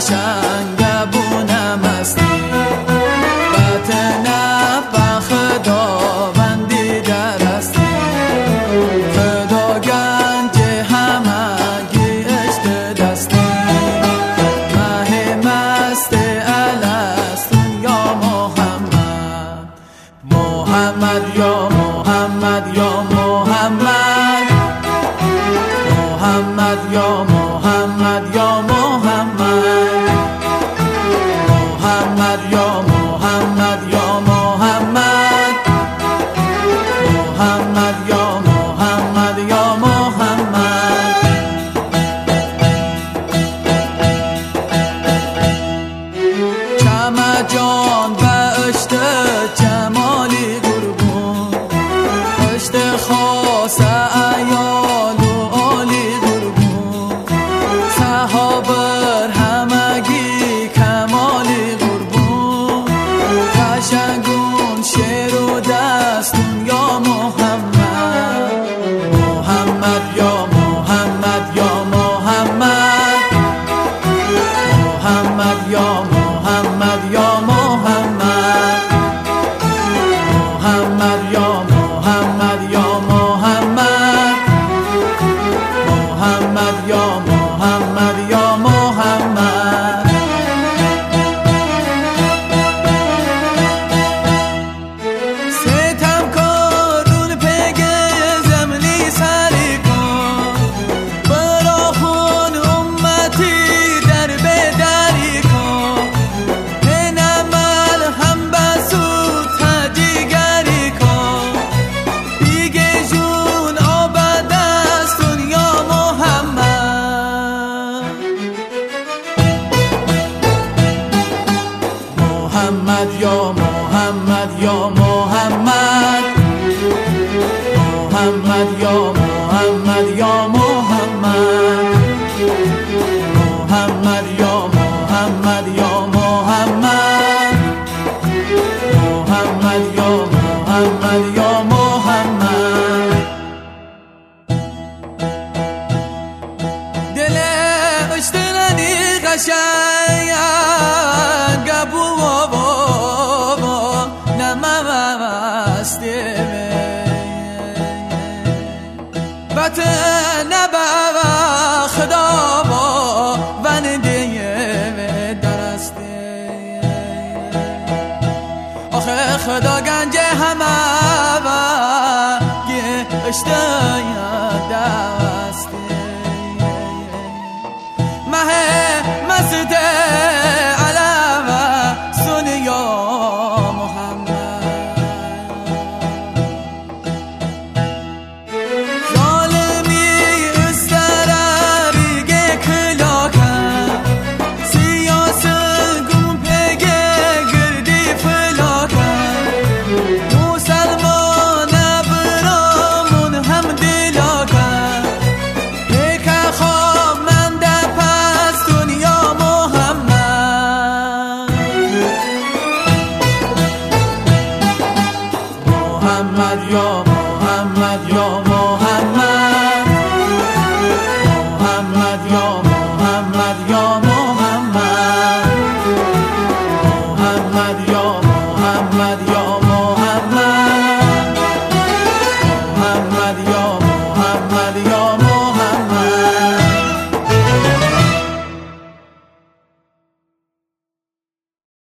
قشنگ بونم هستی بطنه به خداوندی در هستی خدا گنج همگی عشق دستی مه مست الستون یا محمد محمد یا محمد یا محمد محمد یا محمد یا محمد محمد یا محمد یا محمد محمد یا محمد یا محمد چمه جان بهشت جمالی قربون عشق خاص عیال و عالی قربون صحابر همگی کمالی قربون قشنگون شعر و دستون یا محمد محمد یا محمد یا محمد محمد یا محمد یا محمد محمد یا محمد یا محمد محمد یا محمد یا محمد ستم کارون پگ زمینی سری کن برا خون امتی در بدری کن نمال هم بسود تجیگری کن بیگه جون آباد است دنیا محمد محمد یا محمد یا محمد محمد یا محمد یا محمد محمد یا محمد یا محمد محمد یا محمد یا محمد دل اشتنی قشنگ بابا نمسته بطن بابا خدا با ونده درسته آخه خدا گنج همه و یه اشتای دسته مه مست علم سن یا محمد ظالمی استراریگه کلاکن سیاست گم پگه گردی فلاکن مسلمان برامون هم دلاکن یک خواب من ده پس دنیا محمد محمد یا محمد یا